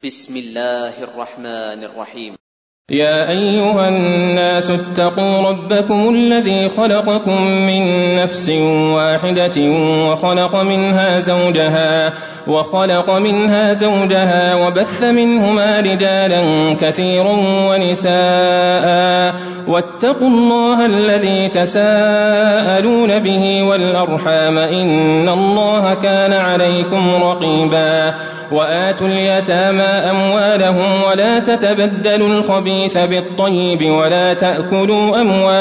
بسم الله الرحمن الرحيم. يا أيها الناس اتقوا ربكم الذي خلقكم من نفس واحدة وخلق منها زوجها وبث منهما رجالا كثيرا ونساء واتقوا الله الذي تساءلون به والأرحام إن الله كان عليكم رقيبا وآتوا اليتامى أموالهم ولا تتبدلوا الخبيث بالطيب ولا تأكلوا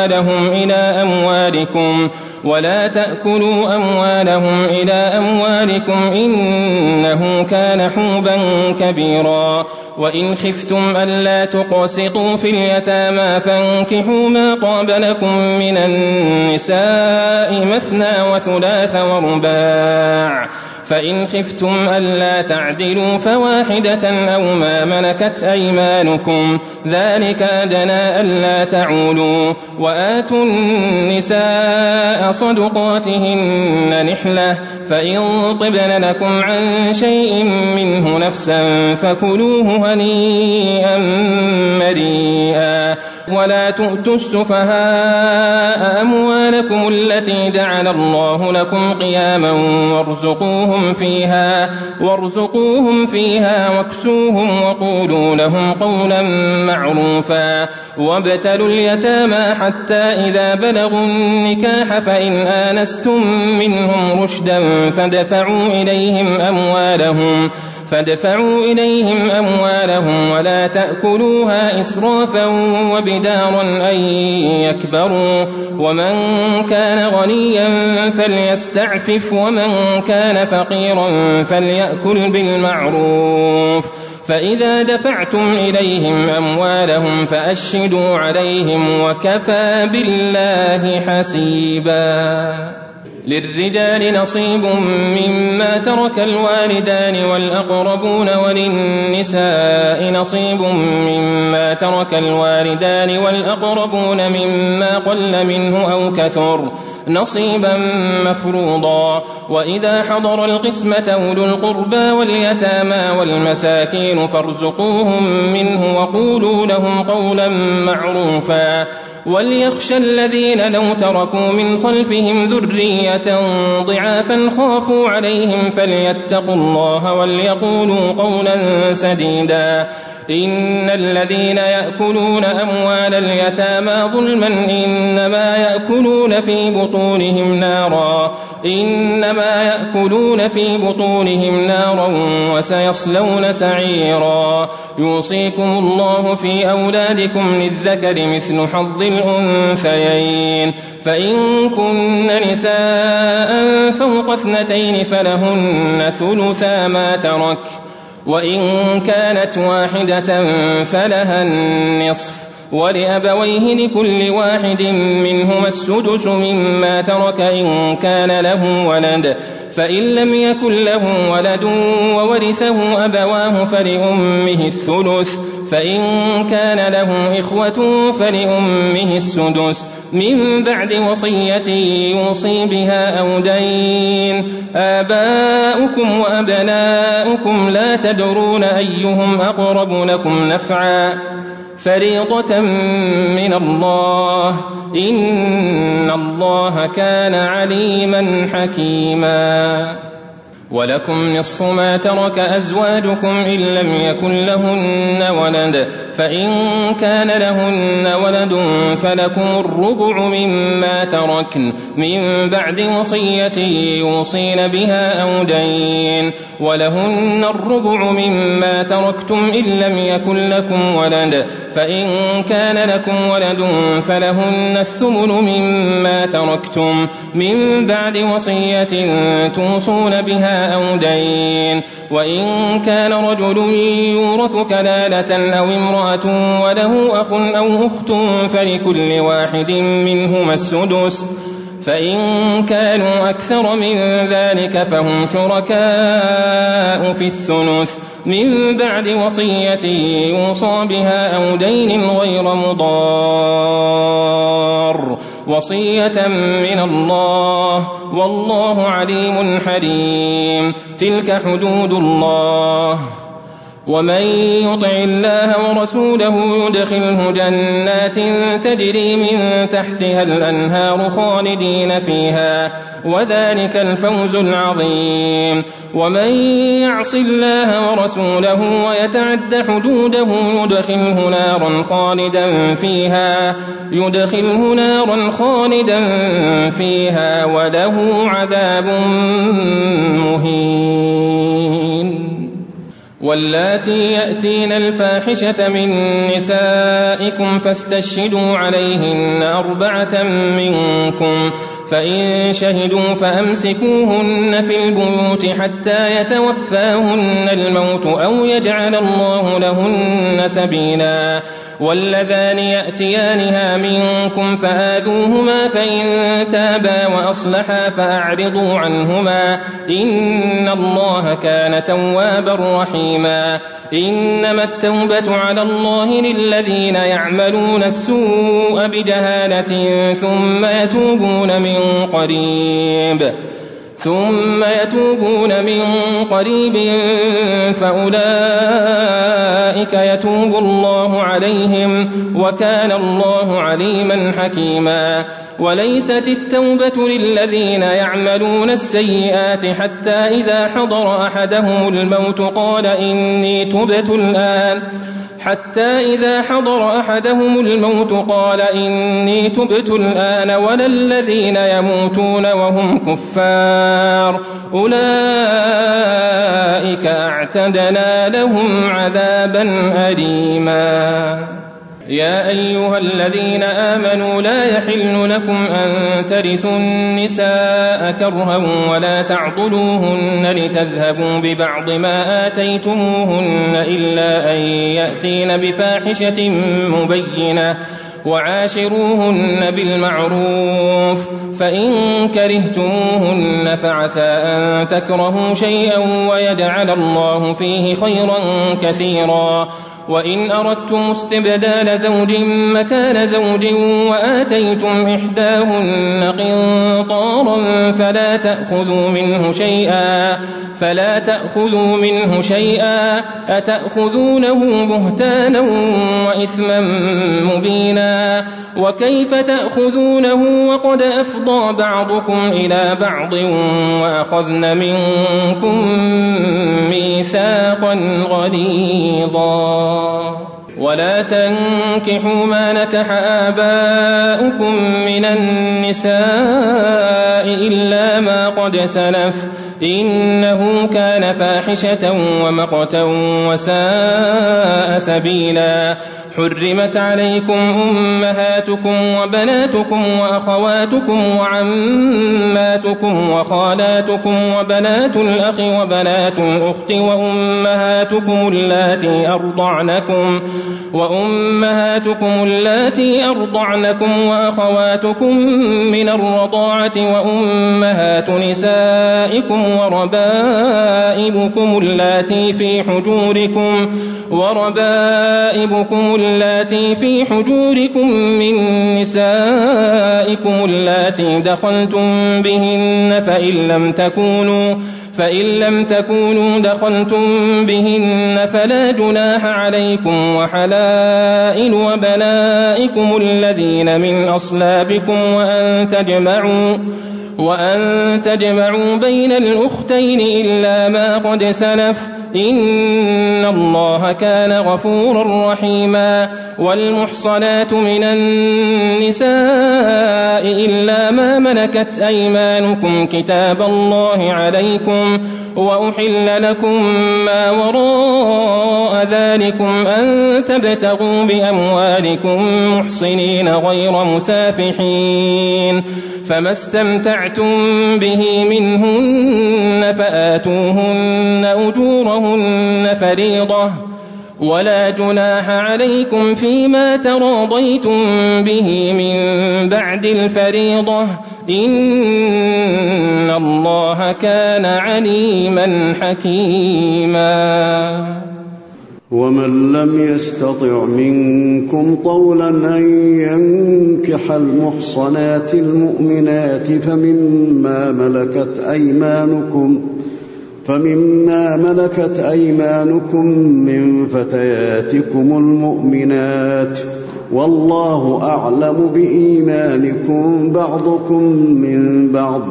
أموالهم إلى أموالكم إنه كان حوبا كبيرا وإن خفتم ألا تقسطوا في اليتامى فانكحوا ما طاب لكم من النساء مثنى وثلاث ورباع فإن خفتم ألا تعدلوا فواحدة أو ما ملكت أيمانكم ذلك أدنى ألا تعولوا وآتوا النساء صدقاتهن نحلة فإن طبن لكم عن شيء منه نفسا فكلوه هنيئا مريئا ولا تؤتوا السفهاء أموالكم التي جعل الله لكم قياما وارزقوهم فيها واكسوهم وقولوا لهم قولا معروفا وابتلوا اليتامى حتى إذا بلغوا النكاح فإن آنستم منهم رشدا فادفعوا إليهم أموالهم ولا تأكلوها إسرافا وبدارا أن يكبروا ومن كان غنيا فليستعفف ومن كان فقيرا فليأكل بالمعروف فإذا دفعتم إليهم أموالهم فأشهدوا عليهم وكفى بالله حسيبا للرجال نصيب مما ترك الوالدان والأقربون وللنساء نصيب مما ترك الوالدان والأقربون مما قل منه أو كثر نصيبا مفروضا وإذا حضر القسمة أولو القربى واليتامى والمساكين فارزقوهم منه وقولوا لهم قولا معروفا وليخشى الذين لو تركوا من خلفهم ذرية ضعافا خافوا عليهم فليتقوا الله وليقولوا قولا سديدا إن الذين يأكلون أموال اليتامى ظلما إنما يأكلون في بطونهم نارا وسيصلون سعيرا يوصيكم الله في أولادكم للذكر مثل حظ الأنثيين فإن كن نساء فوق 2 فلهن ثلثا ما ترك وإن كانت واحدة فلها النصف ولأبويه لكل واحد منهما السدس مما ترك إن كان له ولد فإن لم يكن له ولد وورثه أبواه فلأمه الثلث فإن كان له إخوة فلأمه السدس من بعد وصية يوصي بها أو دين آباؤكم وأبناؤكم لا تدرون أيهم أقرب لكم نفعا فريضة من الله إن الله كان عليما حكيما ولكم نصف ما ترك أزواجكم إن لم يكن لهن ولد فإن كان لهن ولد فلكم الربع مما تركن من بعد وصية يوصين بها أو دين ولهن الربع مما تركتم إن لم يكن لكم ولد فإن كان لكم ولد فلهن الثمن مما تركتم من بعد وصية توصون بها أو دين وإن كان رجل يورث كلالة أو امرأة وله أخ أو أخت فلكل واحد منهما السدس فإن كانوا أكثر من ذلك فهم شركاء في الثلث من بعد وصية يوصى بها أو دين غير مضار وصية من الله والله عليم حليم تلك حدود الله ومن يطع الله ورسوله يدخله جنات تجري من تحتها الأنهار خالدين فيها وذلك الفوز العظيم. ومن يعص الله ورسوله ويتعد حدوده يدخله نارا خالدا فيها وله عذاب مهين. واللاتي يأتين الفاحشة من نسائكم فاستشهدوا عليهن 4 منكم، فإن شهدوا فأمسكوهن في البيوت حتى يتوفاهن الموت أو يجعل الله لهن سبيلا. واللذان يأتيانها منكم فآذوهما، فإن تابا وأصلحا فأعرضوا عنهما إن الله كان توابا رحيما. إنما التوبة على الله للذين يعملون السوء بجهالة ثم يتوبون من قريب فأولئك يتوب الله عليهم وكان الله عليما حكيما. وليست التوبة للذين يعملون السيئات حتى إذا حضر أحدهم الموت قال إني تبت الآن ولا الذين يموتون وهم كفار أولئك أعتدنا لهم عذابا أليما. يا أيها الذين آمنوا لا يحل لكم أن ترثوا النساء كرها ولا تعضلوهن لتذهبوا ببعض ما آتيتموهن إلا أن يأتين بفاحشة مبينة وعاشروهن بالمعروف. فإن كرهتموهن فعسى أن تكرهوا شيئا ويجعل الله فيه خيرا كثيرا. وإن أردتم استبدال زوج مكان زوج وآتيتم إحداهن قنطارا فلا تأخذوا منه شيئا أتأخذونه بهتانا وإثما مبينا. وكيف تأخذونه وقد أفضى بعضكم إلى بعض وأخذن منكم ميثاقا غليظا. ولا تنكحوا ما نكح آباؤكم من النساء إلا ما قد سلف إنه كان فاحشة ومقتا وساء سبيلا. حرمت عليكم أمهاتكم وبناتكم وأخواتكم وعماتكم وخالاتكم وبنات الأخ وبنات الأخت وأمهاتكم اللاتي أرضعنكم وأخواتكم من الرضاعة وأمهات نسائكم وربائبكم اللاتي في حجوركم من نسائكم اللاتي دخلتم بهن فإن لم تكونوا دخلتم بهن فلا جناح عليكم. وحلائل وبنائكم الذين من أصلابكم وأن تجمعوا بين الأختين إلا ما قد سلف إن الله كان غفورا رحيما. والمحصنات من النساء إلا ما ملكت أيمانكم كتاب الله عليكم. وأحل لكم ما وراء ذلكم أن تبتغوا بأموالكم محصنين غير مسافحين. فما استمتعتم به منهن فآتوهن أجورهن فريضة ولا جناح عليكم فيما تراضيتم به من بعد الفريضة إن الله كان عليما حكيما. ومن لم يستطع منكم طولا أن ينكح المحصنات المؤمنات فمما فمما ملكت أيمانكم من فتياتكم المؤمنات، والله أعلم بإيمانكم بعضكم من بعض،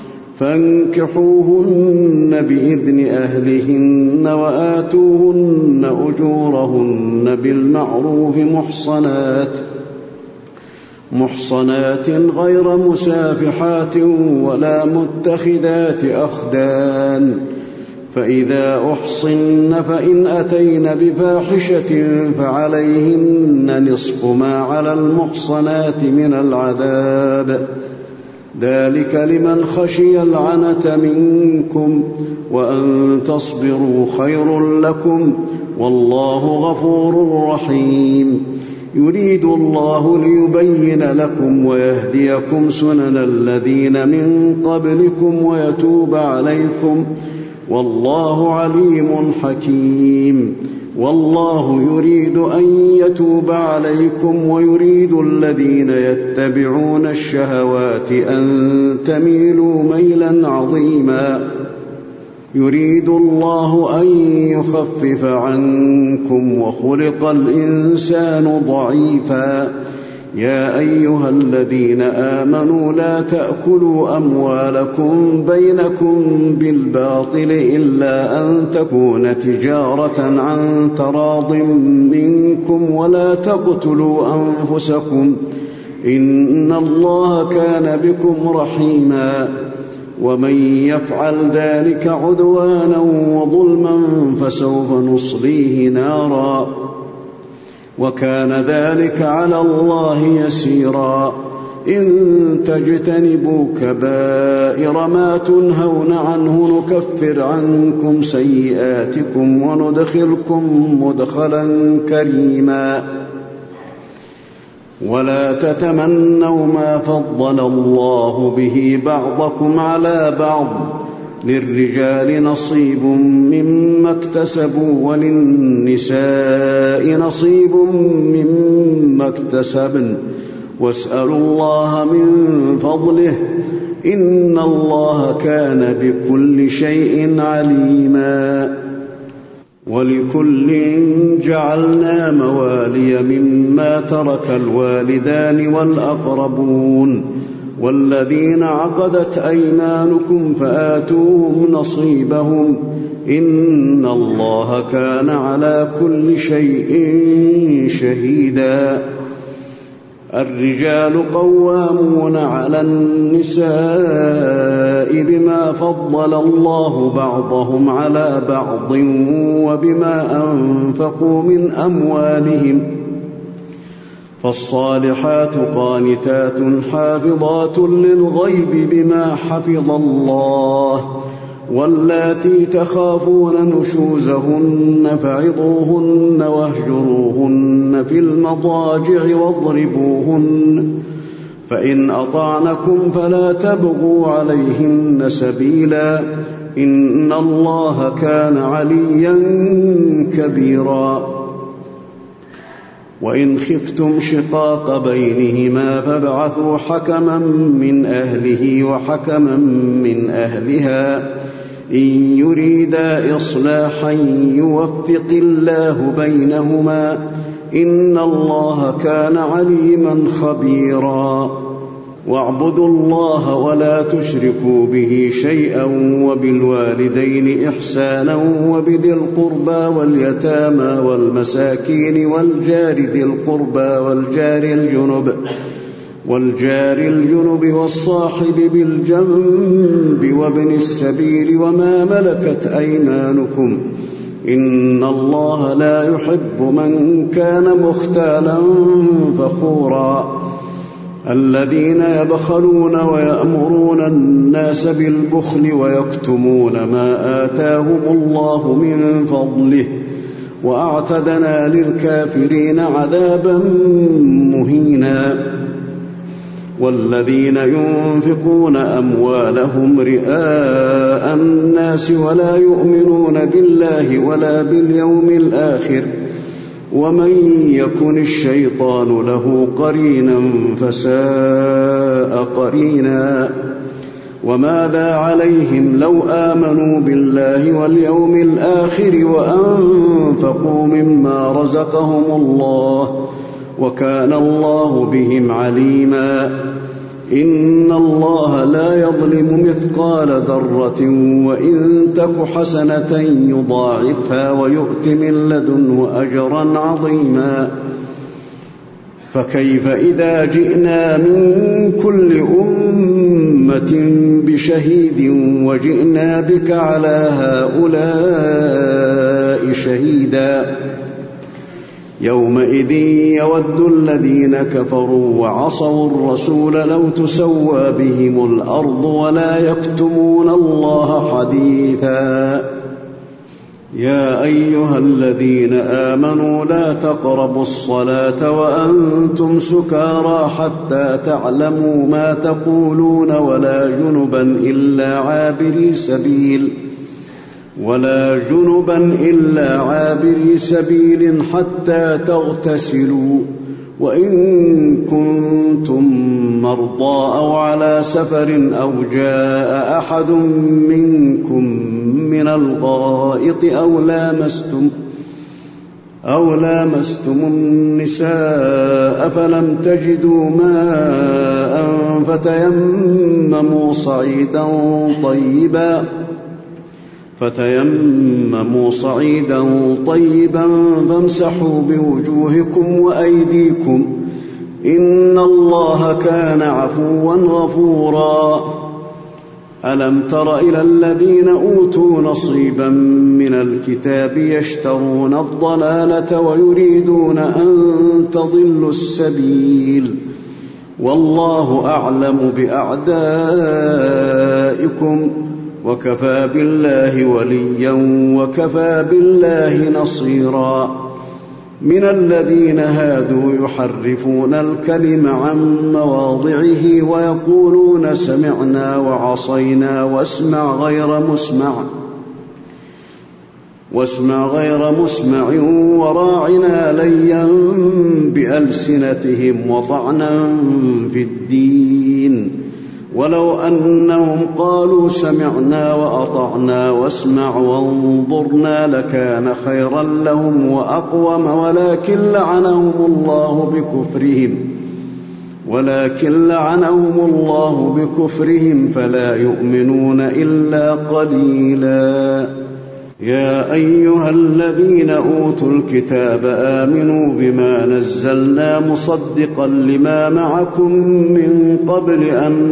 فانكحوهن بإذن أهلهن وآتوهن أجورهن بالمعروف محصنات غير مسافحات ولا متخذات أخدان، فإذا أحصن فإن أتين بفاحشة فعليهن نصف ما على المحصنات من العذاب، ذلك لمن خشي العنة منكم، وأن تصبروا خير لكم، والله غفور رحيم. يريد الله ليبين لكم ويهديكم سنن الذين من قبلكم ويتوب عليكم، والله عليم حكيم. والله يريد أن يتوب عليكم ويريد الذين يتبعون الشهوات أن تميلوا ميلا عظيما. يريد الله أن يخفف عنكم وخلق الإنسان ضعيفا. يا أيها الذين آمنوا لا تأكلوا أموالكم بينكم بالباطل إلا أن تكون تجارة عن تراض منكم، ولا تقتلوا أنفسكم إن الله كان بكم رحيما. ومن يفعل ذلك عدوانا وظلما فسوف نصليه نارا، وكان ذلك على الله يسيرا. إن تجتنبوا كبائر ما تنهون عنه نكفر عنكم سيئاتكم وندخلكم مدخلا كريما. ولا تتمنوا ما فضل الله به بعضكم على بعض، للرجال نصيب مما اكتسبوا وللنساء نصيب مما اكتسبن، واسألوا الله من فضله إن الله كان بكل شيء عليما. ولكل جعلنا موالي مما ترك الوالدان والأقربون والذين عقدت أيمانكم فآتوهم نصيبهم إن الله كان على كل شيء شهيدا. الرجال قوامون على النساء بما فضل الله بعضهم على بعض وبما أنفقوا من أموالهم، فالصالحات قانتات حافظات للغيب بما حفظ الله، واللاتي تخافون نشوزهن فعظوهن واهجروهن في المضاجع واضربوهن، فإن أطعنكم فلا تبغوا عليهن سبيلا إن الله كان عليا كبيرا. وإن خفتم شقاق بينهما فابعثوا حكما من أهله وحكما من أهلها إن يريدا إصلاحا يوفق الله بينهما إن الله كان عليما خبيرا. واعبدوا الله ولا تشركوا به شيئا وبالوالدين إحسانا وبذي القربى واليتامى والمساكين والجار ذي القربى والجار الجنب والصاحب بالجنب وابن السبيل وما ملكت أيمانكم إن الله لا يحب من كان مختالا فخورا. الذين يبخلون ويأمرون الناس بالبخل ويكتمون ما آتاهم الله من فضله وأعتدنا للكافرين عذابا مهينا. والذين ينفقون أموالهم رئاء الناس ولا يؤمنون بالله ولا باليوم الآخر ومن يكن الشيطان له قرينا فساء قرينا. وماذا عليهم لو آمنوا بالله واليوم الآخر وأنفقوا مما رزقهم الله وكان الله بهم عليما إن الله لا يظلم مثقال ذرة وإن تك حسنة يضاعفها ويؤت من لدنه أجرا عظيما فكيف إذا جئنا من كل أمة بشهيد وجئنا بك على هؤلاء شهيدا يومئذ يود الذين كفروا وعصوا الرسول لو تسوى بهم الأرض ولا يكتمون الله حديثا يا أيها الذين آمنوا لا تقربوا الصلاة وأنتم سكارى حتى تعلموا ما تقولون ولا جنبا إلا عابري سبيل حتى تغتسلوا وإن كنتم مرضى أو على سفر أو جاء أحد منكم من الغائط أو لامستم النساء فلم تجدوا ماء فتيمموا صعيدا طيبا فامسحوا بوجوهكم وأيديكم إن الله كان عفوا غفورا ألم تر إلى الذين أوتوا نصيبا من الكتاب يشترون الضلالة ويريدون أن تضلوا السبيل والله أعلم بأعدائكم وكفى بالله وليا وكفى بالله نصيرا من الذين هادوا يحرفون الكلم عن مواضعه ويقولون سمعنا وعصينا واسمع غير مسمع وراعنا ليا بألسنتهم وطعنا في الدين ولو أنهم قالوا سمعنا وأطعنا واسمع وانظرنا لكان خيرا لهم وأقوم ولكن لعنهم الله بكفرهم فلا يؤمنون إلا قليلا يا أيها الذين أوتوا الكتاب آمنوا بما نزلنا مصدقا لما معكم من قبل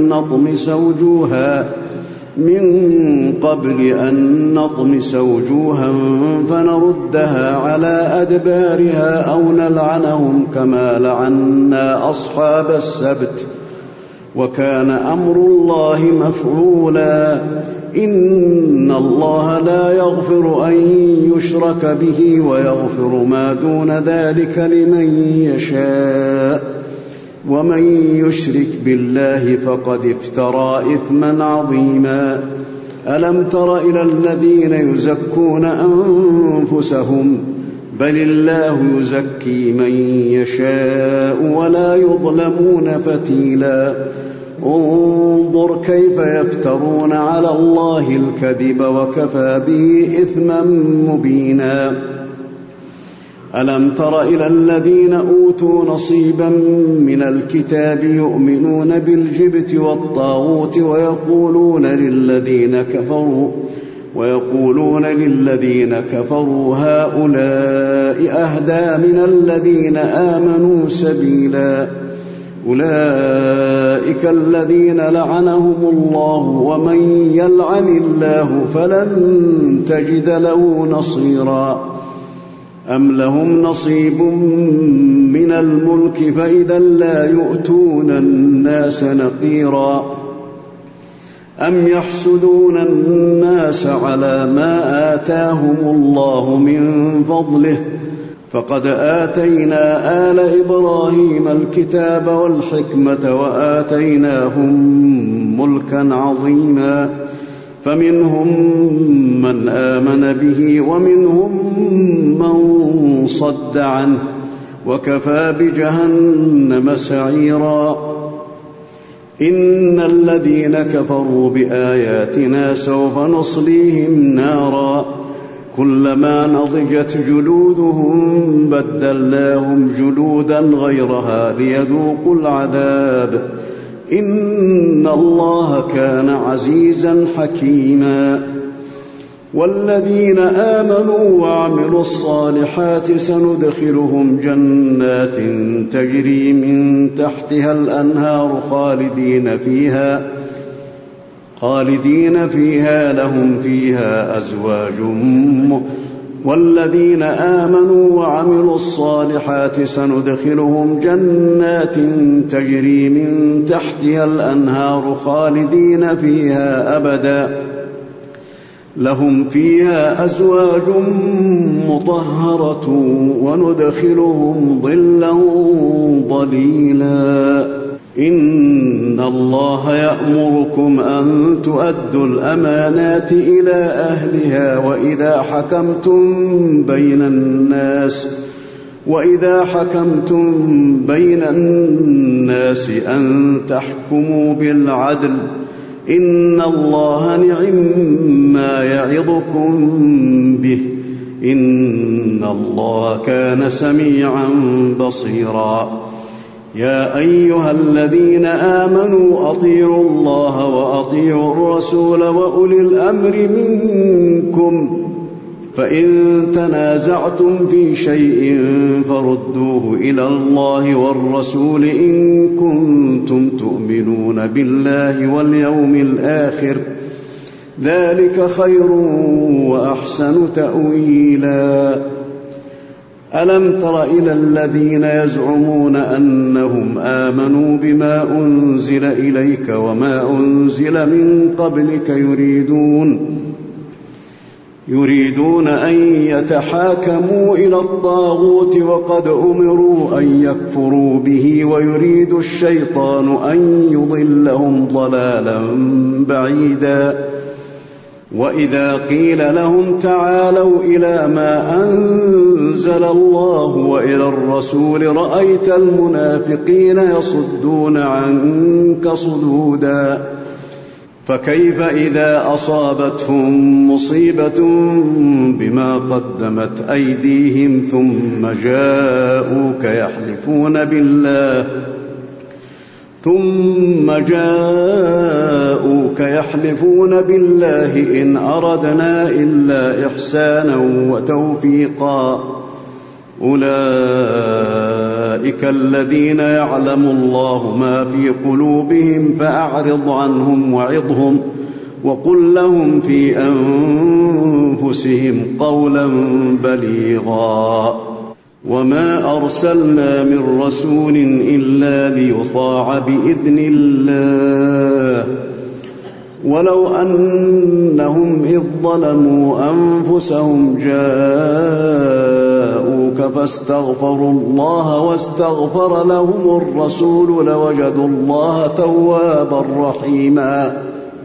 أن نطمس وجوها فنردها على أدبارها أو نلعنهم كما لعنا أصحاب السبت وكان أمر الله مفعولا إن الله لا يغفر أن يشرك به ويغفر ما دون ذلك لمن يشاء ومن يشرك بالله فقد افترى إثما عظيما ألم تر إلى الذين يزكون أنفسهم بل الله يزكي من يشاء ولا يظلمون فتيلا انظر كيف يفترون على الله الكذب وكفى به إثما مبينا ألم تر إلى الذين أوتوا نصيبا من الكتاب يؤمنون بالجبت والطاغوت ويقولون للذين كفروا هؤلاء أهدى من الذين آمنوا سبيلا أولئك الذين لعنهم الله ومن يلعن الله فلن تجد له نصيرا أم لهم نصيب من الملك فإذا لا يؤتون الناس نقيرا أم يحسدون الناس على ما آتاهم الله من فضله فقد آتينا آل إبراهيم الكتاب والحكمة وآتيناهم ملكا عظيما فمنهم من آمن به ومنهم من صد عنه وكفى بجهنم سعيرا إن الذين كفروا بآياتنا سوف نصليهم نارا كلما نضجت جلودهم بدلناهم جلودا غيرها ليذوقوا العذاب إن الله كان عزيزا حكيما. والذين آمنوا وعملوا الصالحات سندخلهم جنات تجري من تحتها الأنهار خالدين فيها لهم فيها أزواج والذين آمنوا وعملوا الصالحات سندخلهم جنات تجري من تحتها الأنهار خالدين فيها أبدا لهم فيها أزواج مطهرة وندخلهم ظلا ظليلا. إن الله يأمركم أن تؤدوا الأمانات إلى أهلها وإذا حكمتم بين الناس أن تحكموا بالعدل إن الله نعم يعظكم به إن الله كان سميعا بصيرا. يا أيها الذين آمنوا أطيعوا الله وأطيعوا الرسول وأولي الأمر منكم فإن تنازعتم في شيء فردوه إلى الله والرسول إن كنتم تؤمنون بالله واليوم الآخر ذلك خير وأحسن تأويلا. ألم تر إلى الذين يزعمون أنهم آمنوا بما أنزل إليك وما أنزل من قبلك يريدون أن يتحاكموا إلى الطاغوت وقد أمروا أن يكفروا به ويريد الشيطان أن يضلهم ضلالا بعيدا. وإذا قيل لهم تعالوا إلى ما أنزل الله وإلى الرسول رأيت المنافقين يصدون عنك صدودا. فكيف إذا أصابتهم مصيبة بما قدمت أيديهم ثم جاءوك يحلفون بالله إن أردنا إلا إحسانا وتوفيقا أولئك الذين يعلم الله ما في قلوبهم فأعرض عنهم وعظهم وقل لهم في أنفسهم قولا بليغا. وما أرسلنا من رسول إلا ليطاع بإذن الله ولو أنهم إذ ظلموا أنفسهم جاءوك فاستغفروا الله واستغفر لهم الرسول لوجدوا الله توابا رحيما.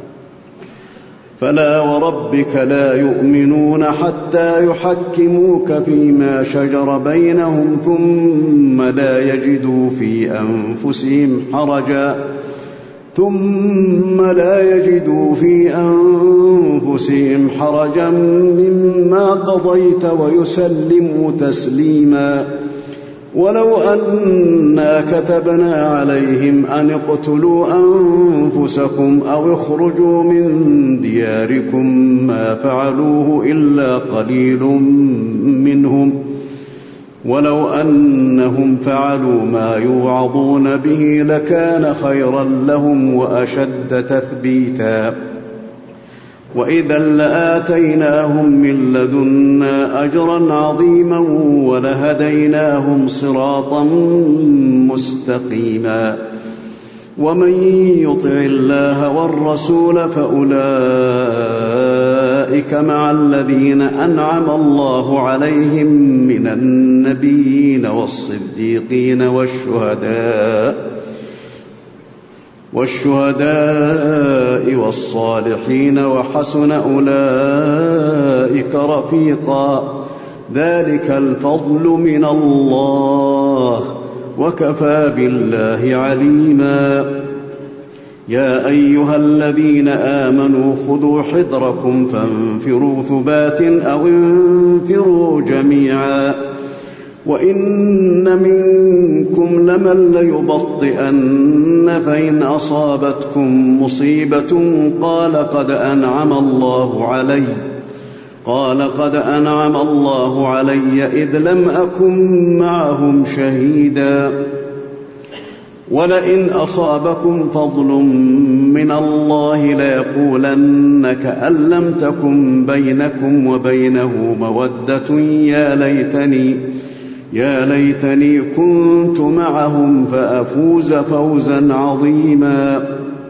فلا وربك لا يؤمنون حتى يحكموك فيما شجر بينهم ثم لا يجدوا في أنفسهم حرجا مما قضيت ويسلموا تسليما. ولو أنا كتبنا عليهم أن اقتلوا أنفسكم أو اخرجوا من دياركم ما فعلوه إلا قليل منهم ولو أنهم فعلوا ما يوعظون به لكان خيرا لهم وأشد تثبيتا. وإذا لآتيناهم من لدنا أجرا عظيما ولهديناهم صراطا مستقيما. ومن يطع الله والرسول فأولئك مع الذين أنعم الله عليهم من النبيين والصديقين والشهداء والصالحين وحسن أولئك رفيقا. ذلك الفضل من الله وكفى بالله عليما. يا أيها الذين آمنوا خذوا حذركم فانفروا ثبات أو انفروا جميعا وإن منكم لمن ليبطئن فإن أصابتكم مصيبة قال قد أنعم الله علي إذ لم أكن معهم شهيدا ولئن أصابكم فضل من الله ليقولن كأن لم تكن بينكم وبينه مودة يا ليتني كنت معهم فأفوز فوزا عظيما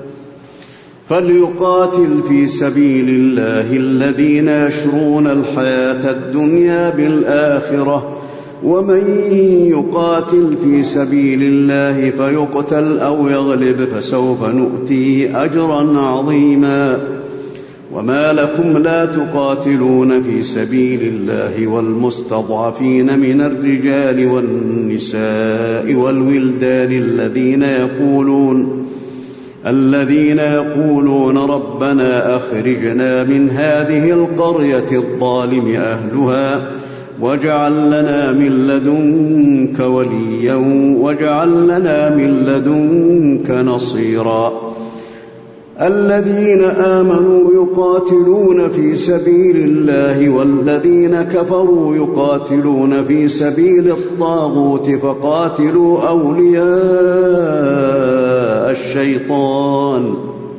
فليقاتل في سبيل الله الذين يشرون الحياة الدنيا بالآخرة ومن يقاتل في سبيل الله فيقتل أو يغلب فسوف نؤتيه أجرا عظيما وما لكم لا تقاتلون في سبيل الله والمستضعفين من الرجال والنساء والولدان الذين يقولون ربنا أخرجنا من هذه القرية الظالم أهلها واجعل لنا من لدنك وليا واجعل لنا من لدنك نصيرا الذين آمنوا يقاتلون في سبيل الله والذين كفروا يقاتلون في سبيل الطاغوت فقاتلوا أولياء الشيطان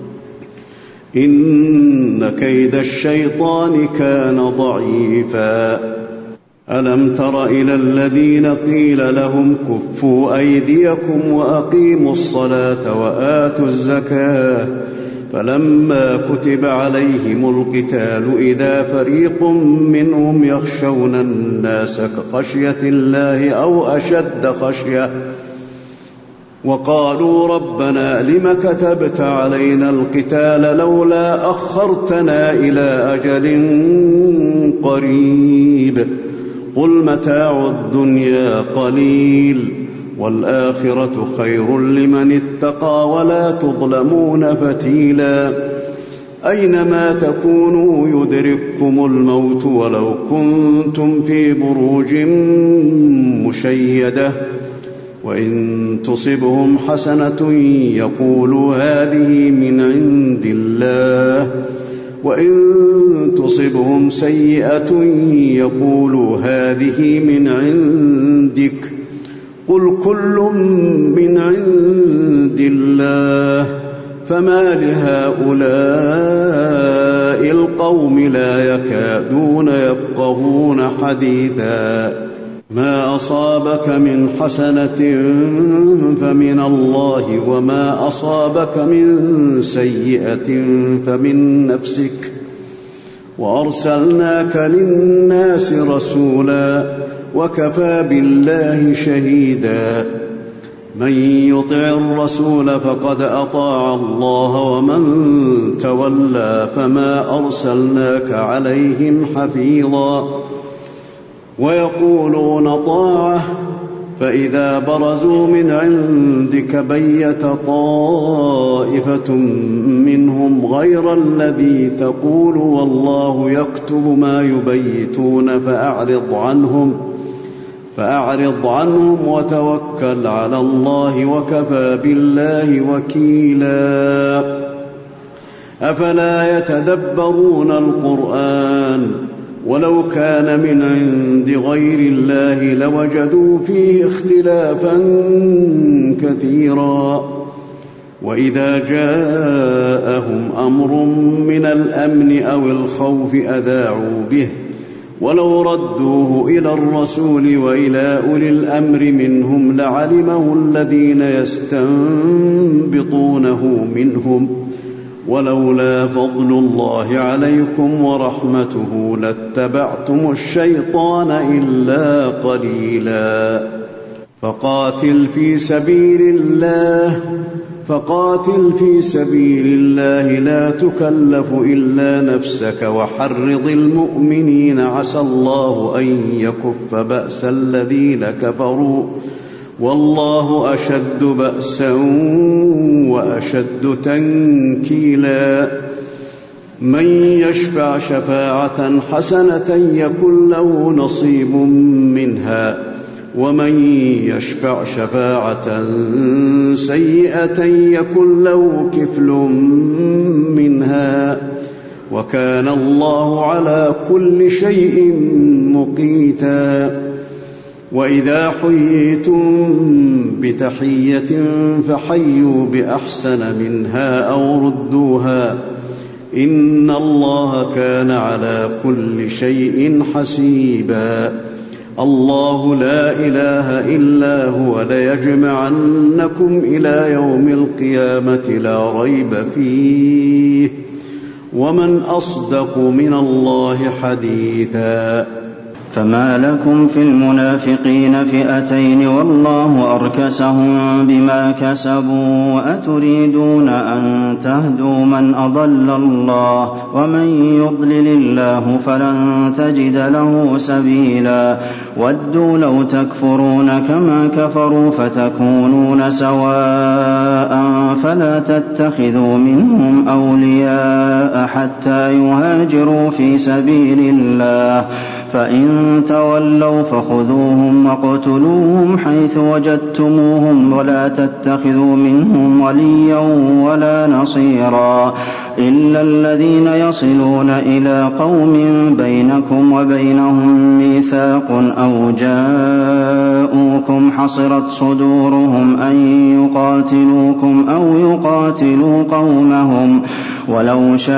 إن كيد الشيطان كان ضعيفا ألم تر إلى الذين قيل لهم كفوا أيديكم وأقيموا الصلاة وآتوا الزكاة فلما كتب عليهم القتال إذا فريق منهم يخشون الناس كخشية الله أو أشد خشية وقالوا ربنا لم كتبت علينا القتال لولا أخرتنا إلى أجل قريب قل متاع الدنيا قليل والآخرة خير لمن اتقى ولا تظلمون فتيلا أينما تكونوا يدرككم الموت ولو كنتم في بروج مشيدة وإن تصبهم حسنة يقولوا هذه من عند الله وإن تصبهم سيئة يقولوا هذه من عندك قل كل من عند الله فما لهؤلاء القوم لا يكادون يفقهون حديثا ما أصابك من حسنة فمن الله وما أصابك من سيئة فمن نفسك وأرسلناك للناس رسولا وكفى بالله شهيدا من يطع الرسول فقد أطاع الله ومن تولى فما أرسلناك عليهم حفيظا ويقولون طاعة فإذا برزوا من عندك بيت طائفة منهم غير الذي تقول والله يكتب ما يبيتون فأعرض عنهم وتوكل على الله وكفى بالله وكيلا أفلا يتدبرون القرآن ولو كان من عند غير الله لوجدوا فيه اختلافا كثيرا وإذا جاءهم أمر من الأمن أو الخوف أذاعوا به ولو ردوه إلى الرسول وإلى أولي الأمر منهم لعلمه الذين يستنبطونه منهم ولولا فضل الله عليكم ورحمته لاتبعتم الشيطان إلا قليلا فقاتل في سبيل الله لا تكلف إلا نفسك وحرض المؤمنين عسى الله أن يكف بأس الذين كفروا والله أشد بأسا وأشد تنكيلا. من يشفع شفاعة حسنة يكن له نصيب منها، ومن يشفع شفاعة سيئة يكن له كفل منها، وكان الله على كل شيء مقيتا. وإذا حييتم بتحية فحيوا بأحسن منها أو ردوها، إن الله كان على كل شيء حسيبا. الله لا إله إلا هو ليجمعنكم إلى يوم القيامة لا ريب فيه، ومن أصدق من الله حديثا. فما لكم في المنافقين فئتين والله أركسهم بما كسبوا، وأتريدون أن تهدوا من أضل الله، ومن يضلل الله فلن تجد له سبيلا. ودوا لو تكفرون كما كفروا فتكونون سواء فلا تتخذوا منهم أولياء حتى يهاجروا في سبيل الله، فإن تولوا فخذوهم واقتلوهم حيث وجدتموهم، ولا تتخذوا منهم وليا ولا نصيرا إلا الذين يصلون إلى قوم بينكم وبينهم ميثاق أو جاءوكم حصرت صدورهم أن يقاتلوكم أو يقاتلوا قومهم، ولو شاء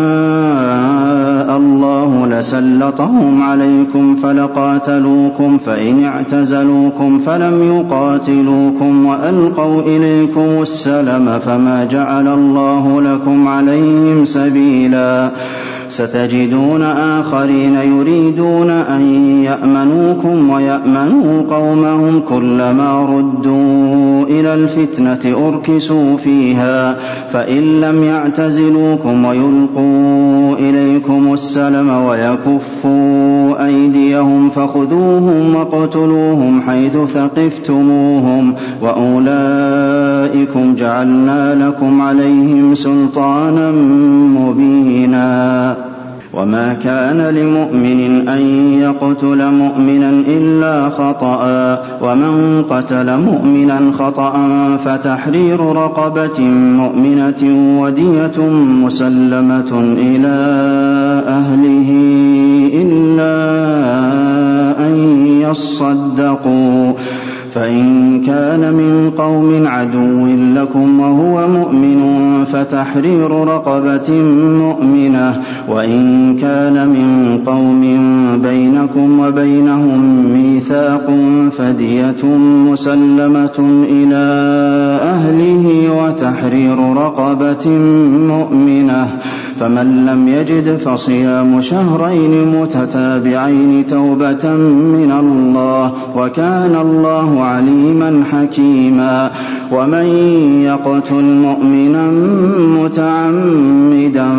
الله لسلطهم عليكم فلقاتلوكم، فإن اعتزلوكم فلم يقاتلوكم وألقوا إليكم السلم فما جعل الله لكم عليهم سبيلا. ستجدون آخرين يريدون أن يأمنوكم ويأمنوا قومهم، كلما ردوا إلى الفتنة أركسوا فيها، فإن لم يعتزلوكم ويلقوا إليكم السلم ويكفوا أيديهم فخذوهم واقتلوهم حيث ثقفتموهم، وأولئكم جعلنا لكم عليهم سلطانا مبينا. وما كان لمؤمن أن يقتل مؤمنا إلا خطأ، ومن قتل مؤمنا خطأ فتحرير رقبة مؤمنة ودية مسلمة إلى أهله إلا أن يصدقوا، فإن كان من قوم عدو لكم وهو مؤمن فتحرير رقبة مؤمنة، وإن كان من قوم بينكم وبينهم ميثاق فدية مسلمة إلى أهله وتحرير رقبة مؤمنة، فمن لم يجد فصيام شهرين متتابعين توبة من الله، وكان الله عليما حكيما. ومن يقتل مؤمنا متعمدا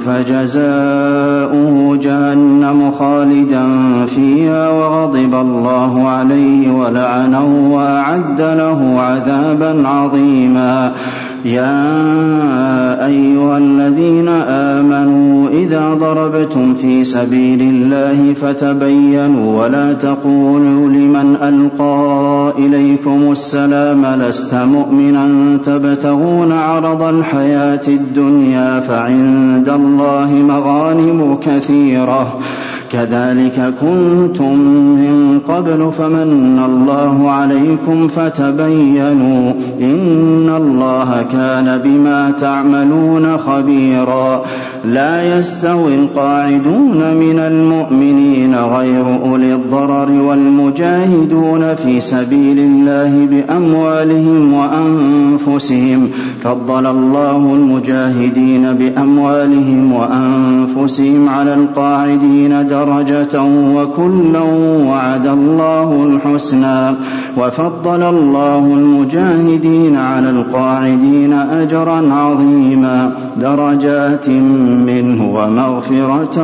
فجزاؤه جهنم خالدا فيها وغضب الله عليه ولعنه وأعد له عذابا عظيما. يا أيها الذين آمنوا إذا ضربتم في سبيل الله فتبينوا ولا تقولوا لمن ألقى إليكم السلام لست مؤمنا تبتغون عرض الحياة الدنيا فعند الله مغانم كثيرة كذلك كنتم من قبل فمن الله عليكم فتبينوا إن الله كان بما تعملون خبيرا. لا يستوي القاعدون من المؤمنين غير أولي الضرر والمجاهدون في سبيل الله بأموالهم وأنفسهم، فضل الله المجاهدين بأموالهم وأنفسهم على القاعدين درجة وكلا وعد الله الحسنى، وفضل الله المجاهدين على القاعدين أجرا عظيما درجات منه ومغفرة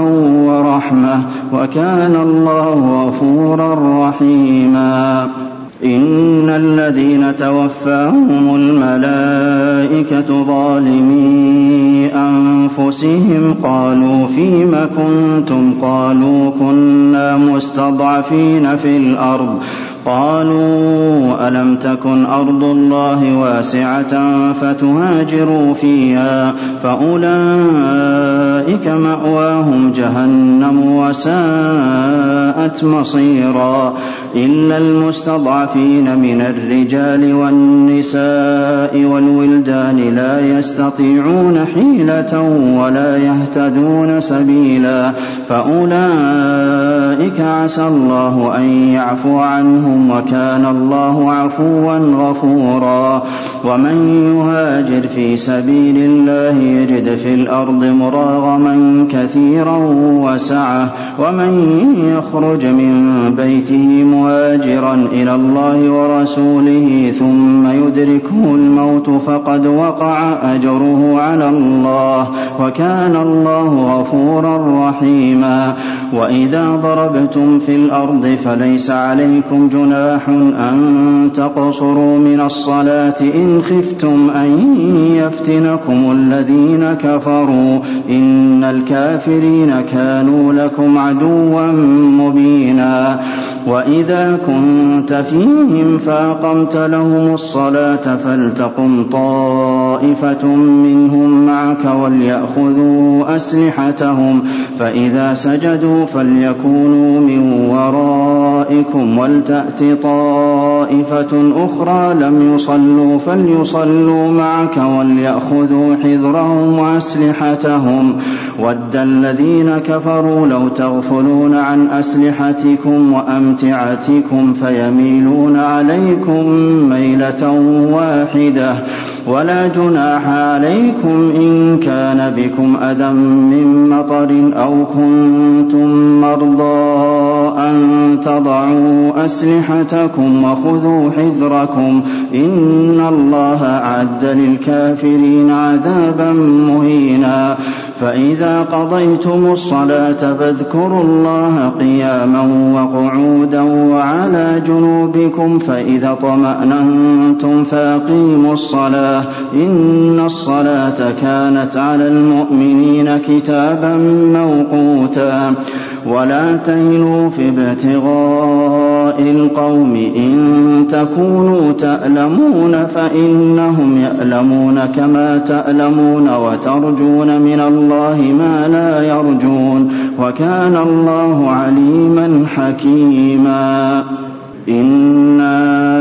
ورحمة، وكان الله غفورا رحيما. إن الذين توفاهم الملائكة ظالمي أنفسهم قالوا فيم كنتم قالوا كنا مستضعفين في الأرض قالوا ألم تكن أرض الله واسعة فتهاجروا فيها فأولئك مأواهم جهنم وساءت مصيرا إلا المستضعفين من الرجال والنساء والولدان لا يستطيعون حيلة ولا يهتدون سبيلا فأولئك عسى الله أن يعفو عنهم وكان الله عفوا غفورا ومن يهاجر في سبيل الله يجد في الأرض مراغما كثيرا وسعة ومن يخرج من بيته مهاجرا إلى الله ورسوله ثم يدركه الموت فقد وقع أجره على الله وكان الله غفورا رحيما وإذا ضربتم في الأرض فليس عليكم جناح أن تقصروا من الصلاة إن خفتم أن يفتنكم الذين كفروا إن الكافرين كانوا لكم عدوا مبينا وإذا كنت فيهم فأقمت لهم الصلاة فلتقم طائفة منهم معك وليأخذوا أسلحتهم فإذا سجدوا فليكونوا من ورائكم ولتأت طائفة أخرى لم يصلوا فليصلوا معك وليأخذوا حذرهم وأسلحتهم ود الذين كفروا لو تغفلون عن أسلحتكم وأمتعتكم فيميلون عليكم ميلة واحدة ولا جناح عليكم إن كان بكم أذى من مطر أو كنتم مرضى أن تضعوا أسلحتكم وخذوا حذركم إن الله أعد للكافرين عذابا مهينا فإذا قضيتم الصلاة فاذكروا الله قياما وقعودا وعلى جنوبكم فإذا طمأننتم فأقيموا الصلاة إن الصلاة كانت على المؤمنين كتابا موقوتا ولا تهنوا في ابتغاء القوم إن تكونوا تألمون فإنهم يألمون كما تألمون وترجون من الله ما لا يرجون وكان الله عليما حكيما إنا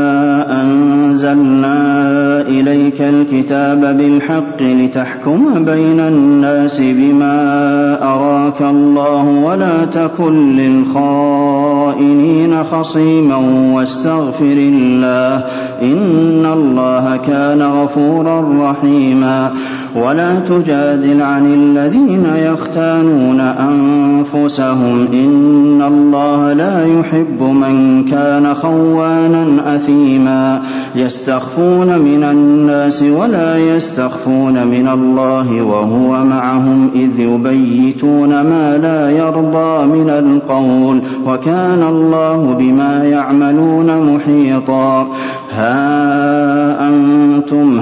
أنزلنا إليك الكتاب بالحق لتحكم بين الناس بما أراك الله ولا تكن للخائنين خصيما واستغفر الله إن الله كان غفورا رحيما ولا تجادل عن الذين يختانون أنفسهم إن الله لا يحب من كان خوانا أثيما يستخفون من الناس ولا يستخفون من الله وهو معهم إذ يبيتون ما لا يرضى من القول وكان الله بما يعملون محيطا ها أنتم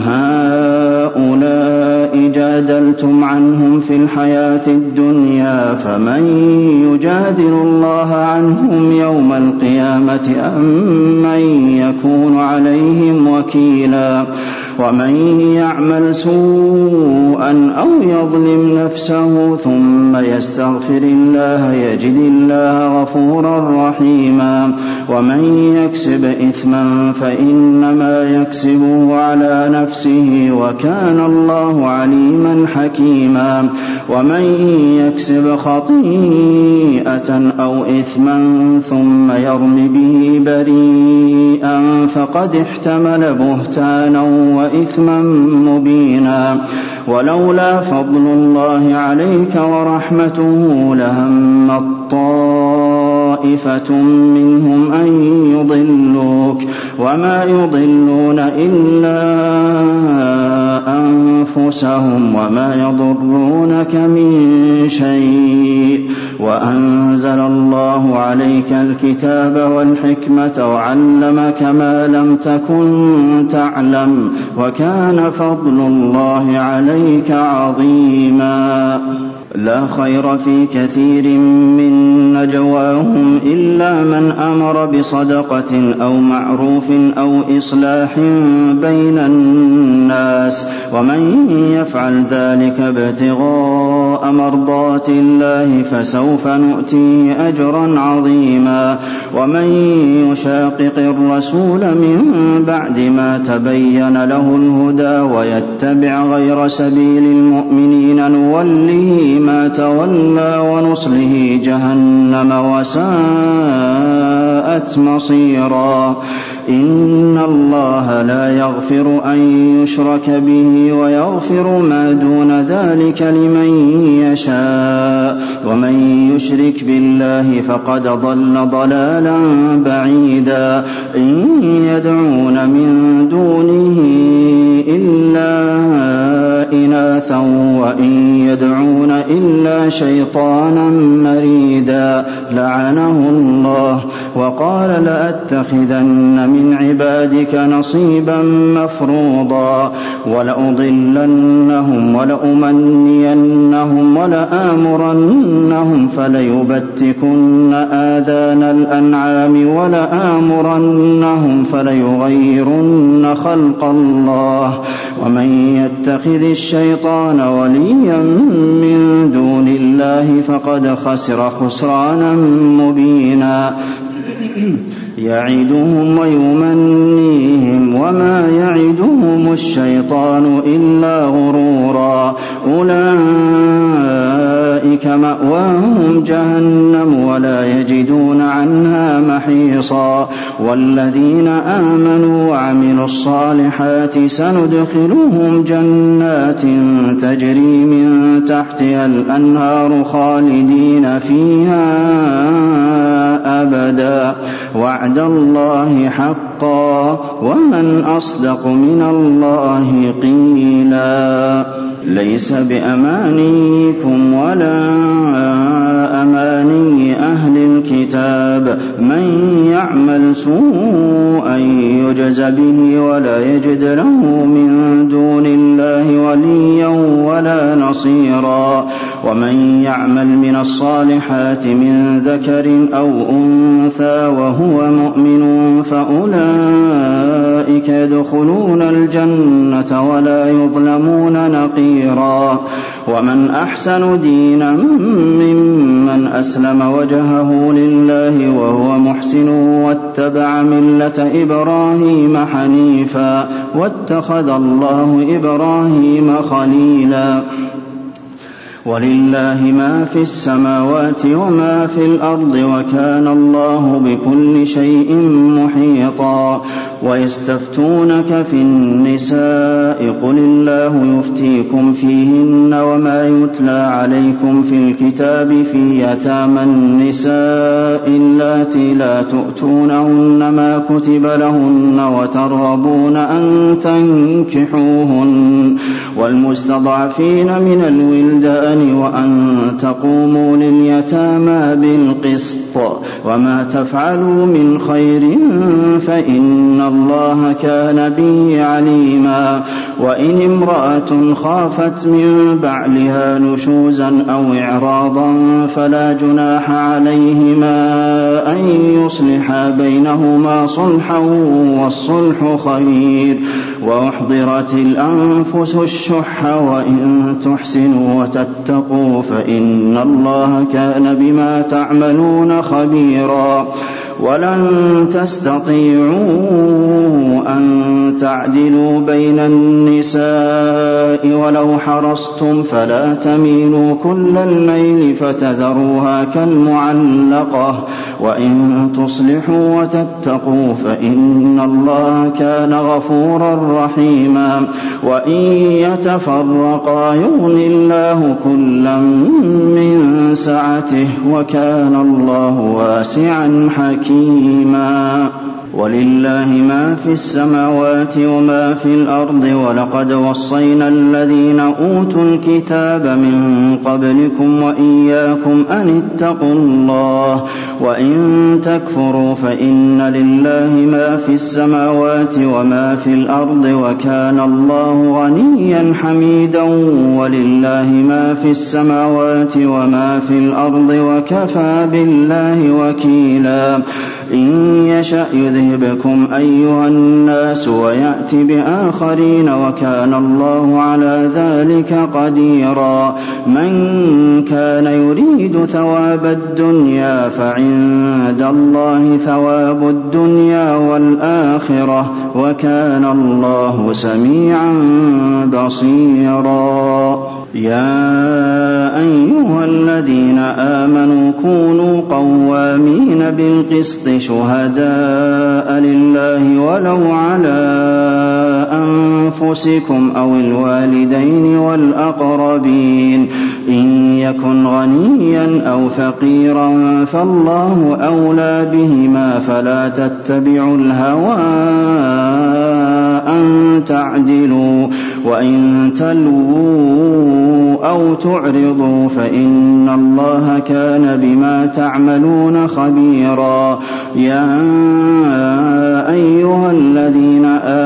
هؤلاء جادلتم عنهم في الحياة الدنيا فمن يجادل الله عنهم يوم القيامة أم من يكون عليهم وكيلا ومن يعمل سوءا أو يظلم نفسه ثم يستغفر الله يجد الله غفورا رحيما ومن يكسب إثما فإنما يكسبه على نفسه وكان الله عليما حكيما ومن يكسب خطيئة أو إثما ثم يرم به بريئا فقد احتمل بهتانا وإثما مبينا ولولا فضل الله عليك ورحمته لهم طائفة منهم أن يضلوك وما يضلون إلا أنفسهم وما يضرونك من شيء وأنزل الله عليك الكتاب والحكمة وعلمك ما لم تكن تعلم وكان فضل الله عليك عظيما لا خير في كثير من نجواهم إلا من أمر بصدقة أو معروف أو إصلاح بين الناس ومن يفعل ذلك ابتغاء مرضات الله فسوف نؤتيه أجرا عظيما ومن يشاقق الرسول من بعد ما تبين له الهدى ويتبع غير سبيل المؤمنين نوله ما تولى ونصله جهنم وساءت مصيرا إن الله لا يغفر أن يشرك به ويغفر ما دون ذلك لمن يشاء ومن يشرك بالله فقد ضل ضلالا بعيدا إن يدعون من دونه إلا إناثا وإن يدعون إلا شيطانا مريدا لعنه الله وقال لأتخذن من عبادك نصيبا مفروضا ولأضلنهم ولأمنينهم ولآمرنهم فليبتكن آذان الأنعام ولآمرنهم فليغيرن خلق الله ومن يتخذ الشيطان وليا من دون الله فقد خسر خسرانا مبينا يعدهم ويمنيهم وما يعدهم الشيطان إلا غرورا أولئك مأواهم جهنم ولا يجدون عنها محيصا والذين آمنوا وعملوا الصالحات سندخلهم جنات تجري من تحتها الأنهار خالدين فيها أبدا وعد الله حقا ومن أصدق من الله قيلا ليس بأمانيكم ولا أماني أهل الكتاب من يعمل سوءا يجز به ولا يجد له من دون الله وليا ولا نصيرا ومن يعمل من الصالحات من ذكر أو أنثى وهو مؤمن فأولئك يدخلون الجنة ولا يظلمون نقيرا ومن أحسن دينا ممن أسلم وجهه لله وهو محسن واتبع ملة إبراهيم حنيفا واتخذ الله إبراهيم خليلا ولله ما في السماوات وما في الأرض وكان الله بكل شيء محيطا ويستفتونك في النساء قل الله يفتيكم فيهن وما يتلى عليكم في الكتاب في يتامى النساء اللاتي لا تؤتونهن ما كتب لهن وترغبون أن تنكحوهن والمستضعفين من الولدان وأن تقوموا لليتامى بالقسط وما تفعلوا من خير فإن الله كان به عليما وإن امرأة خافت من بعلها نشوزا أو إعراضا فلا جناح عليهما أن يصلحا بينهما صلحا والصلح خير وأحضرت الأنفس الشح وإن تحسنوا وتتقوا فإن الله كان بما تعملون خبيرا ولن تستطيعوا أن تعدلوا بين النساء ولو حرصتم فلا تميلوا كل الميل فتذروها كالمعلقة وإن تصلحوا وتتقوا فإن الله كان غفورا رحيما وإن يتفرقا يغن الله كلا من سعته وكان الله واسعا حكيما ولله ما في السماوات وما في الأرض ولقد وصينا الذين أوتوا الكتاب من قبلكم وإياكم أن اتقوا الله وإن تكفروا فإن لله ما في السماوات وما في الأرض وكان الله غنيا حميدا ولله ما في السماوات وما في الأرض وكفى بالله وكيلا إن يشأ يذهبكم أيها الناس ويأت بآخرين وكان الله على ذلك قديرا من كان يريد ثواب الدنيا فعند الله ثواب الدنيا والآخرة وكان الله سميعا بصيرا يا أيها الذين آمنوا كونوا قوامين بالقسط شهداء لله ولو على أنفسكم أو الوالدين والأقربين إن يكن غنيا أو فقيرا فالله أولى بهما فلا تتبعوا الهوى أن تعدلوا وإن تلووا أو تعرضوا فإن الله كان بما تعملون خبيرا يا أيها الذين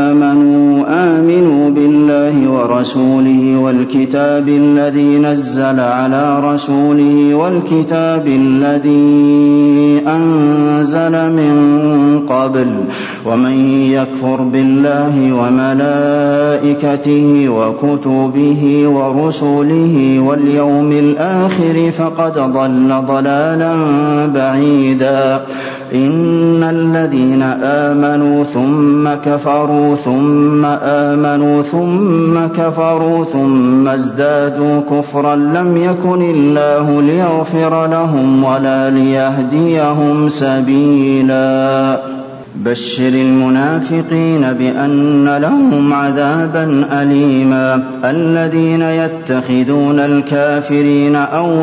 آمنوا بالله ورسوله والكتاب الذي نزل على رسوله والكتاب الذي أنزل من قبل ومن يكفر بالله وملائكته وكتبه ورسله واليوم الآخر فقد ضل ضلالا بعيدا إن الذين آمنوا ثم كفروا ثم آمنوا ثم كفروا ثم ازدادوا كفرا لم يكن الله ليغفر لهم ولا ليهديهم سبيلا بشر المنافقين بأن لهم عذابا أليما الذين يتخذون الكافرين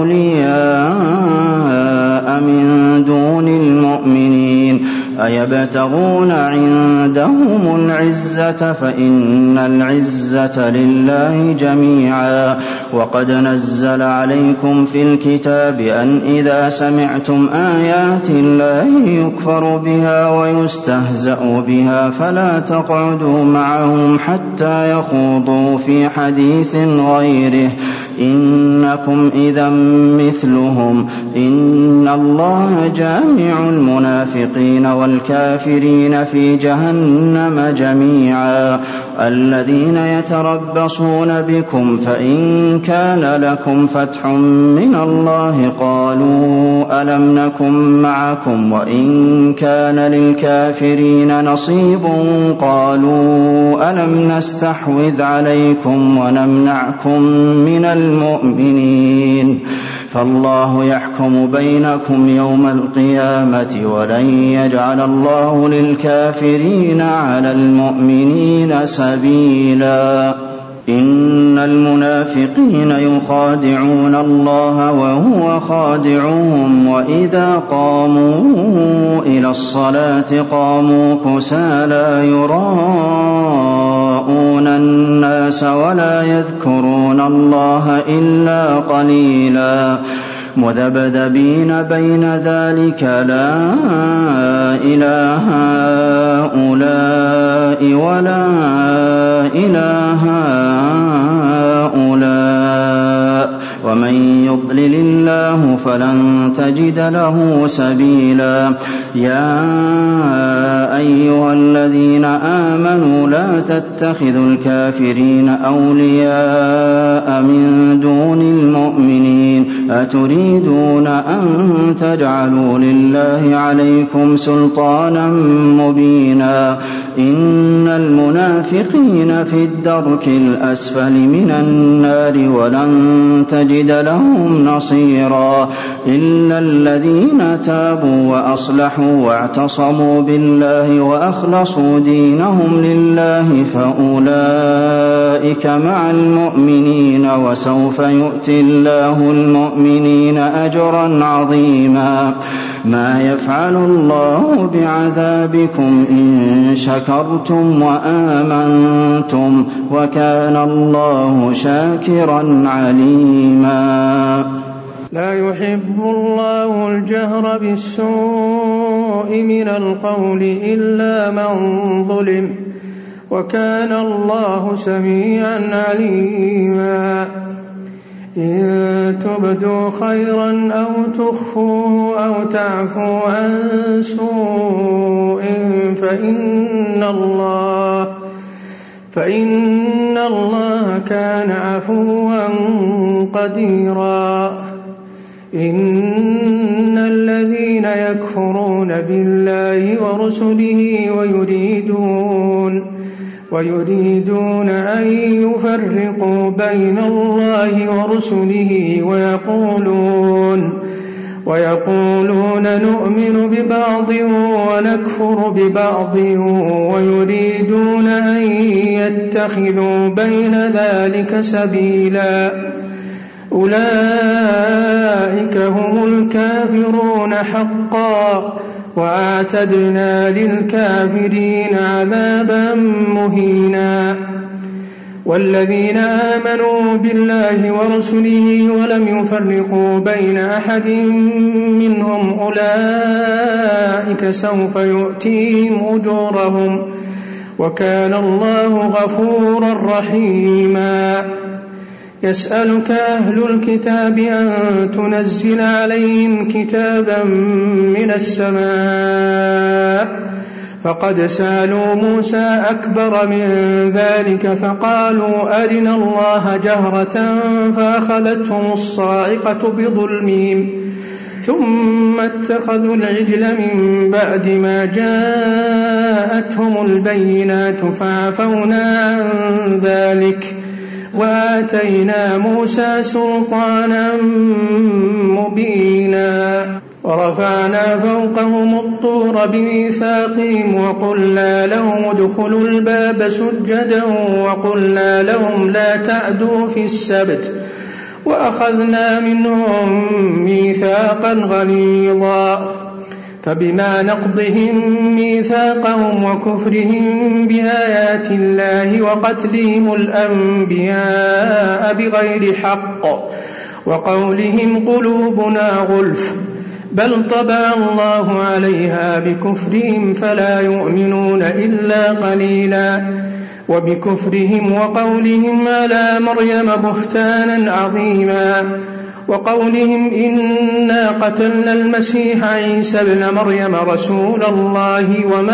أولياء من دون المؤمنين أيبتغون عندهم العزة فإن العزة لله جميعا وقد نزل عليكم في الكتاب أن إذا سمعتم آيات الله يكفر بها ويستهزأ بها فلا تقعدوا معهم حتى يخوضوا في حديث غيره إنكم إذا مثلهم إن الله جامع المنافقين والكافرين في جهنم جميعا الذين يتربصون بكم فإن كان لكم فتح من الله قالوا ألم نكن معكم وإن كان للكافرين نصيب قالوا ألم نستحوذ عليكم ونمنعكم من المؤمنين فالله يحكم بينكم يوم القيامة ولن يجعل الله للكافرين على المؤمنين سبيلا إن المنافقين يخادعون الله وهو خادعهم وإذا قاموا إلى الصلاة قاموا كسالى يراءون الناس ولا يذكرون الله إلا قليلا مذبذبين بين ذلك لا إله هؤلاء ولا إله هؤلاء ومن يضلل الله فلن تجد له سبيلا يا أيها الذين آمنوا لا تتخذوا الكافرين أولياء من دون المؤمنين أتريدون أن تجعلوا لله عليكم سلطانا مبينا إن المنافقين في الدرك الأسفل من النار ولن تجد لهم نصيرا إلا الذين تابوا وأصلحوا واعتصموا بالله وأخلصوا دينهم لله فأولئك مع المؤمنين وسوف يؤتي الله المؤمنين أجرا عظيما ما يفعل الله بعذابكم إن شكرتم وآمنتم وكان الله شاكرا عليما لا يحب الله الجهر بالسوء من القول إلا من ظلم وكان الله سميعا عليما إن تبدوا خيرا أو تخفوا أو تعفوا عن سوء فإن الله كان عفوا قديرا إن الذين يكفرون بالله ورسله ويريدون أن يفرقوا بين الله ورسله ويقولون نؤمن ببعض ونكفر ببعض ويريدون أن يتخذوا بين ذلك سبيلا أولئك هم الكافرون حقا وأعتدنا للكافرين عذابا مهينا والذين آمنوا بالله ورسله ولم يفرقوا بين أحد منهم أولئك سوف يؤتيهم أجورهم وكان الله غفورا رحيما يسألك أهل الكتاب أن تنزل عليهم كتابا من السماء فقد سألوا موسى أكبر من ذلك فقالوا أرنا الله جهرة فأخذتهم الصاعقة بظلمهم ثم اتخذوا العجل من بعد ما جاءتهم البينات فعفونا عن ذلك وآتينا موسى سلطانا مبينا ورفعنا فوقهم الطور بميثاقهم وقلنا لهم ادخلوا الباب سجدا وقلنا لهم لا تعدوا في السبت وأخذنا منهم ميثاقا غليظا فبما نقضهم ميثاقهم وكفرهم بآيات الله وقتلهم الأنبياء بغير حق وقولهم قلوبنا غلف بل طبع الله عليها بكفرهم فلا يؤمنون إلا قليلا وبكفرهم وقولهم على مريم بهتانا عظيما وقولهم إنا قتلنا المسيح عيسى ابن مريم رسول الله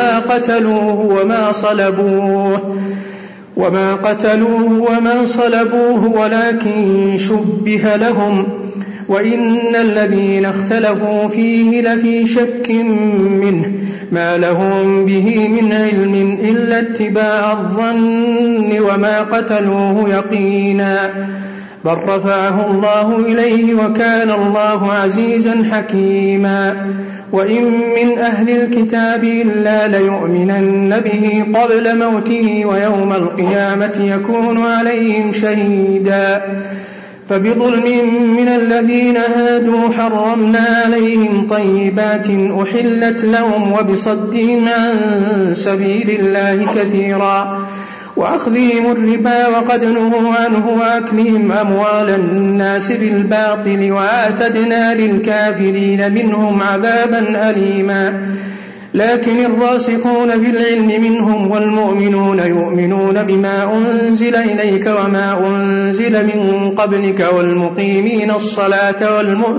وما قتلوه وما صلبوه ولكن شبه لهم وإن الذين اختلفوا فيه لفي شك منه ما لهم به من علم إلا اتباع الظن وما قتلوه يقينا بل رفعه الله إليه وكان الله عزيزا حكيما وإن من أهل الكتاب إلا ليؤمنن به قبل موته ويوم القيامة يكون عليهم شهيدا فبظلم من الذين هادوا حرمنا عليهم طيبات أحلت لهم وبصدهم عن سبيل الله كثيرا وأخذهم الربا وقد نهوا عنه وأكلهم أموال الناس بالباطل وأعتدنا للكافرين منهم عذابا أليما لكن الراسخون في العلم منهم والمؤمنون يؤمنون بما أنزل إليك وما أنزل من قبلك والمقيمين الصلاة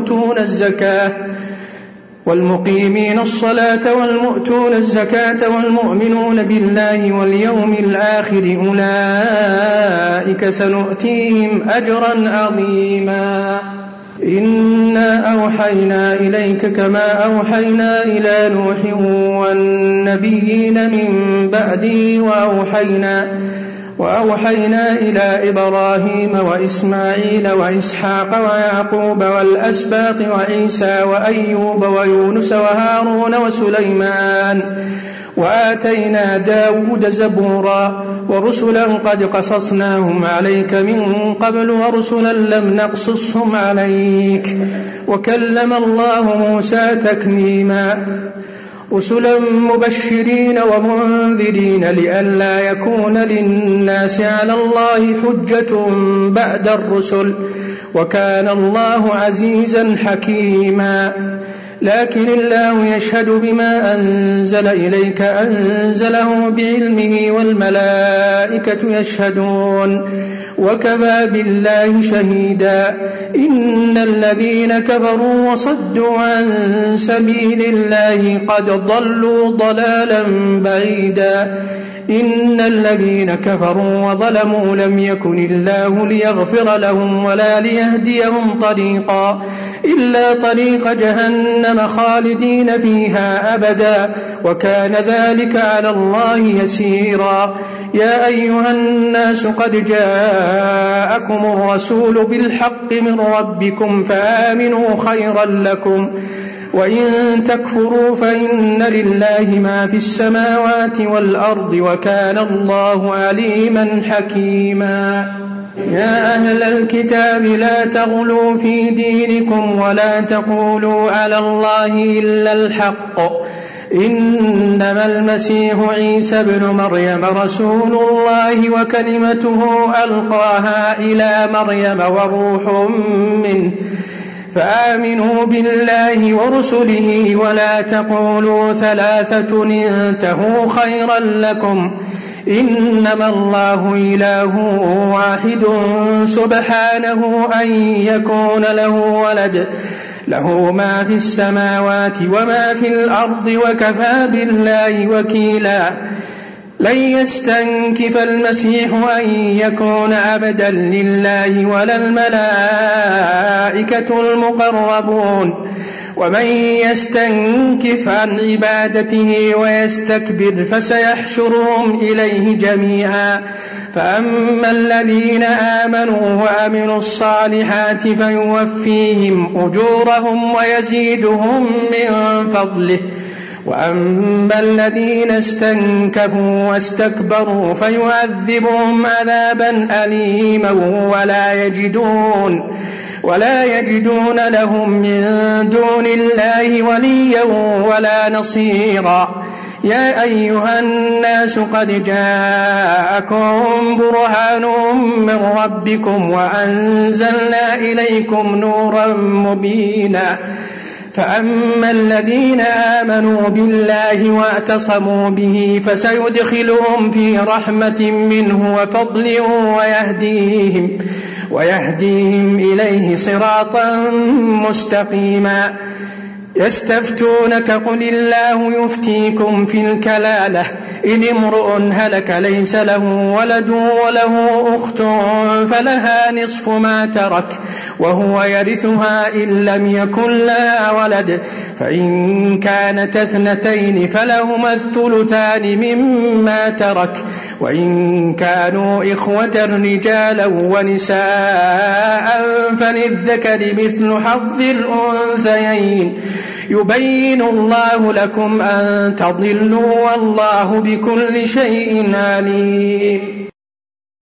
والمؤتون الزكاة والمؤمنون بالله واليوم الآخر أولئك سنؤتيهم أجرا عظيما إنا أوحينا إليك كما أوحينا إلى نوح والنبيين من بعده وأوحينا إلى إبراهيم وإسماعيل وإسحاق ويعقوب والأسباط وعيسى وأيوب ويونس وهارون وسليمان وآتينا داود زبورا ورسلا قد قصصناهم عليك من قبل ورسلا لم نقصصهم عليك وكلم الله موسى تكليما رسلا مبشرين ومنذرين لئلا يكون للناس على الله حجة بعد الرسل وكان الله عزيزا حكيما لكن الله يشهد بما أنزل إليك أنزله بعلمه والملائكة يشهدون وكفى بالله شهيدا إن الذين كفروا وصدوا عن سبيل الله قد ضلوا ضلالا بعيدا إن الذين كفروا وظلموا لم يكن الله ليغفر لهم ولا ليهديهم طريقا إلا طريق جهنم خالدين فيها أبدا وكان ذلك على الله يسيرا يا أيها الناس قد جاءكم الرسول بالحق من ربكم فآمنوا خيرا لكم وإن تكفروا فإن لله ما في السماوات والأرض وكان الله عليما حكيما يا أهل الكتاب لا تغلوا في دينكم ولا تقولوا على الله إلا الحق إنما المسيح عيسى ابن مريم رسول الله وكلمته ألقاها إلى مريم وروح منه فآمنوا بالله ورسله ولا تقولوا ثلاثة انتهوا خيرا لكم إنما الله إله واحد سبحانه أن يكون له ولد له ما في السماوات وما في الأرض وكفى بالله وكيلا لن يستنكف المسيح أن يكون عبدا لله ولا الملائكة المقربون ومن يستنكف عن عبادته ويستكبر فسيحشرهم إليه جميعا فأما الذين آمنوا وعملوا الصالحات فيوفيهم أجورهم ويزيدهم من فضله وأما الذين استنكفوا واستكبروا فيعذبهم عذابا أليما ولا يجدون لهم من دون الله وليا ولا نصيرا يا أيها الناس قد جاءكم برهان من ربكم وأنزلنا إليكم نورا مبينا فأما الذين آمنوا بالله واعتصموا به فسيدخلهم في رحمة منه وفضل ويهديهم إليه صراطا مستقيما يستفتونك قل الله يفتيكم في الكلالة إن امرؤ هلك ليس له ولد وله أخت فلها نصف ما ترك وهو يرثها إن لم يكن لها ولد فإن كانت اثنتين فلهما الثلثان مما ترك وإن كانوا إخوة رجالا ونساء فللذكر مثل حظ الأنثيين يبين الله لكم أن تضلوا والله بكل شيء عليم